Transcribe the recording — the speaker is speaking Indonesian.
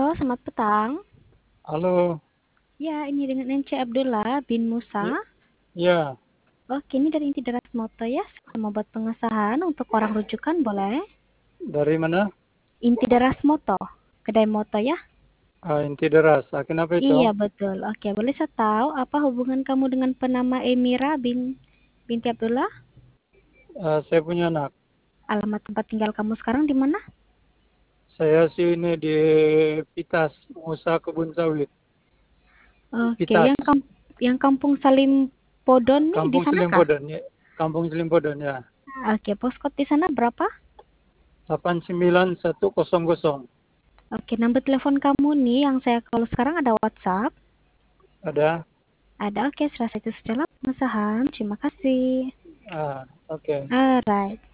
selamat petang. Halo, Ya, ini dengan Ence Abdullah bin Musa. ya, Oke, ini dari Inti Deras Moto ya. Saya mau buat pengesahan untuk orang rujukan, boleh? dari mana? Inti Deras Moto, kedai moto ya. Inti deras. Kenapa itu? Iya, betul. Oke, boleh saya tahu apa hubungan kamu dengan penama Emira binti Abdullah? Saya punya anak. Alamat tempat tinggal kamu sekarang di mana? Saya sih ini di Pitas, pengusaha kebun sawit. Oke, Pitas, yang Kampung Salim Podon nih di Kampung sana kah? Selimpodon. Ya. Kampung Selimpodon ya. Oke, postcode di sana berapa? 89100. Oke, nomor telepon kamu nih yang saya kalau sekarang ada WhatsApp. Ada? Ada, oke, serasa itu sajalah pengesahan. Terima kasih. Oke. Alright.